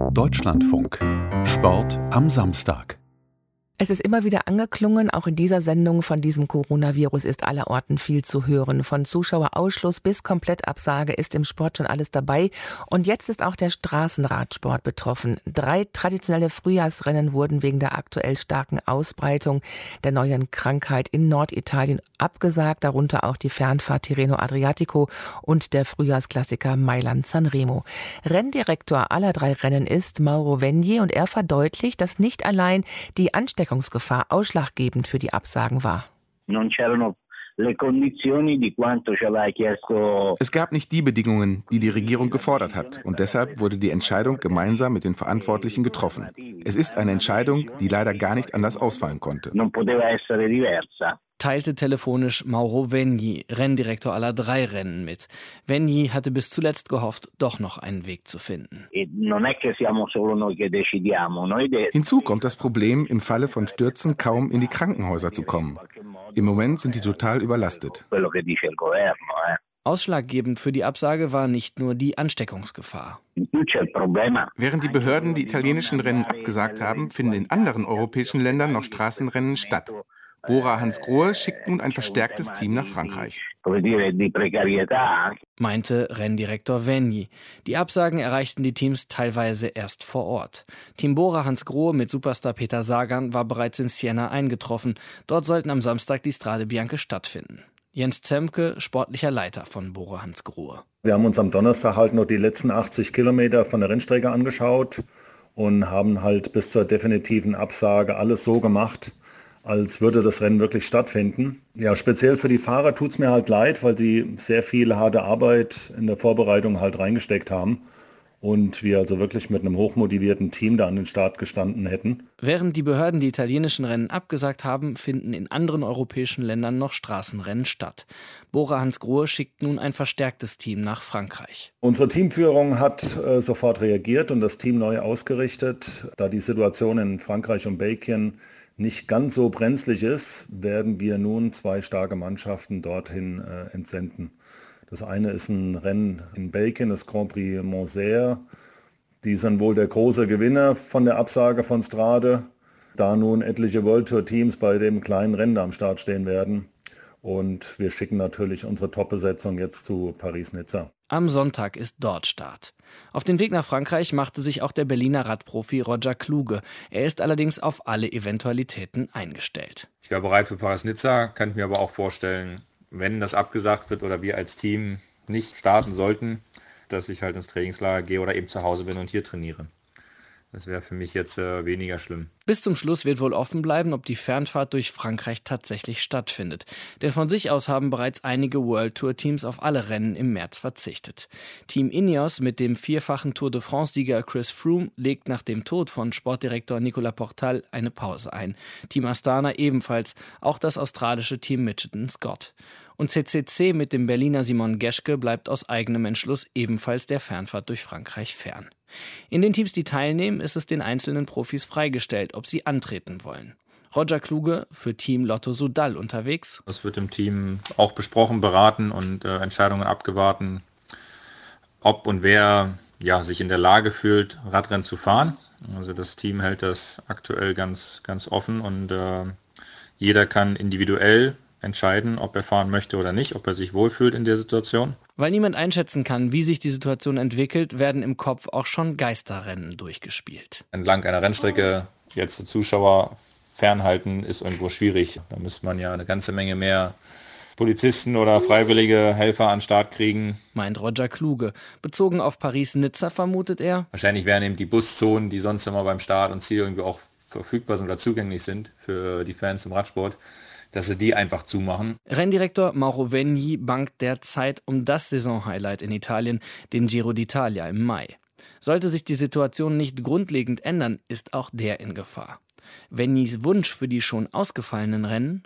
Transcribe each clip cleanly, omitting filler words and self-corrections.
Deutschlandfunk. Sport am Samstag. Es ist immer wieder angeklungen, auch in dieser Sendung, von diesem Coronavirus ist allerorten viel zu hören. Von Zuschauerausschluss bis Komplettabsage ist im Sport schon alles dabei. Und jetzt ist auch der Straßenradsport betroffen. 3 traditionelle Frühjahrsrennen wurden wegen der aktuell starken Ausbreitung der neuen Krankheit in Norditalien abgesagt, darunter auch die Fernfahrt Tirreno Adriatico und der Frühjahrsklassiker Mailand-Sanremo. Renndirektor aller 3 Rennen ist Mauro Vegni und er verdeutlicht, dass nicht allein die Ansteckungsgefahr ausschlaggebend für die Absagen war. Es gab nicht die Bedingungen, die die Regierung gefordert hat. Und deshalb wurde die Entscheidung gemeinsam mit den Verantwortlichen getroffen. Es ist eine Entscheidung, die leider gar nicht anders ausfallen konnte. Teilte telefonisch Mauro Vegni, Renndirektor aller 3 Rennen, mit. Vegni hatte bis zuletzt gehofft, doch noch einen Weg zu finden. Hinzu kommt das Problem, im Falle von Stürzen kaum in die Krankenhäuser zu kommen. Im Moment sind die total überlastet. Ausschlaggebend für die Absage war nicht nur die Ansteckungsgefahr. Während die Behörden die italienischen Rennen abgesagt haben, finden in anderen europäischen Ländern noch Straßenrennen statt. Bora Hansgrohe schickt nun ein verstärktes Team nach Frankreich, meinte Renndirektor Vegni. Die Absagen erreichten die Teams teilweise erst vor Ort. Team Bora Hansgrohe mit Superstar Peter Sagan war bereits in Siena eingetroffen. Dort sollten am Samstag die Strade Bianche stattfinden. Jens Zemke, sportlicher Leiter von Bora Hansgrohe. Wir haben uns am Donnerstag halt noch die letzten 80 Kilometer von der Rennstrecke angeschaut und haben halt bis zur definitiven Absage alles so gemacht, als würde das Rennen wirklich stattfinden. Ja, speziell für die Fahrer tut es mir halt leid, weil sie sehr viel harte Arbeit in der Vorbereitung halt reingesteckt haben und wir also wirklich mit einem hochmotivierten Team da an den Start gestanden hätten. Während die Behörden die italienischen Rennen abgesagt haben, finden in anderen europäischen Ländern noch Straßenrennen statt. Bora Hansgrohe schickt nun ein verstärktes Team nach Frankreich. Unsere Teamführung hat sofort reagiert und das Team neu ausgerichtet. Da die Situation in Frankreich und Belgien nicht ganz so brenzlig ist, werden wir nun 2 starke Mannschaften dorthin entsenden. Das eine ist ein Rennen in Belgien, das Grand Prix Monzère. Die sind wohl der große Gewinner von der Absage von Strade, da nun etliche World Tour Teams bei dem kleinen Rennen da am Start stehen werden. Und wir schicken natürlich unsere Top-Besetzung jetzt zu Paris-Nizza. Am Sonntag ist dort Start. Auf den Weg nach Frankreich machte sich auch der Berliner Radprofi Roger Kluge. Er ist allerdings auf alle Eventualitäten eingestellt. Ich wäre bereit für Paris-Nizza, kann ich mir aber auch vorstellen, wenn das abgesagt wird oder wir als Team nicht starten sollten, dass ich halt ins Trainingslager gehe oder eben zu Hause bin und hier trainiere. Das wäre für mich jetzt weniger schlimm. Bis zum Schluss wird wohl offen bleiben, ob die Fernfahrt durch Frankreich tatsächlich stattfindet. Denn von sich aus haben bereits einige World Tour Teams auf alle Rennen im März verzichtet. Team Ineos mit dem 4-fachen Tour de France-Sieger Chris Froome legt nach dem Tod von Sportdirektor Nicolas Portal eine Pause ein. Team Astana ebenfalls, auch das australische Team Mitchelton Scott. Und CCC mit dem Berliner Simon Geschke bleibt aus eigenem Entschluss ebenfalls der Fernfahrt durch Frankreich fern. In den Teams, die teilnehmen, ist es den einzelnen Profis freigestellt, ob sie antreten wollen. Roger Kluge für Team Lotto Soudal unterwegs. Das wird im Team auch besprochen, beraten und Entscheidungen abgewartet, ob und wer sich in der Lage fühlt, Radrennen zu fahren. Also das Team hält das aktuell ganz, ganz offen und jeder kann individuell entscheiden, ob er fahren möchte oder nicht, ob er sich wohlfühlt in der Situation. Weil niemand einschätzen kann, wie sich die Situation entwickelt, werden im Kopf auch schon Geisterrennen durchgespielt. Entlang einer Rennstrecke jetzt die Zuschauer fernhalten, ist irgendwo schwierig. Da müsste man ja eine ganze Menge mehr Polizisten oder freiwillige Helfer an den Start kriegen. Meint Roger Kluge. Bezogen auf Paris-Nizza vermutet er: Wahrscheinlich wären eben die Buszonen, die sonst immer beim Start und Ziel irgendwie auch verfügbar sind oder zugänglich sind für die Fans im Radsport, dass sie die einfach zumachen. Renndirektor Mauro Vegni bangt derzeit um das Saisonhighlight in Italien, den Giro d'Italia im Mai. Sollte sich die Situation nicht grundlegend ändern, ist auch der in Gefahr. Vegnis Wunsch für die schon ausgefallenen Rennen?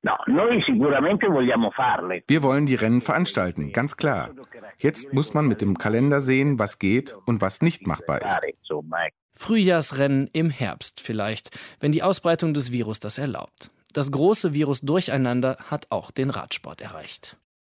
Wir wollen die Rennen veranstalten, ganz klar. Jetzt muss man mit dem Kalender sehen, was geht und was nicht machbar ist. Frühjahrsrennen im Herbst vielleicht, wenn die Ausbreitung des Virus das erlaubt. Das große Virus Durcheinander hat auch den Radsport erreicht.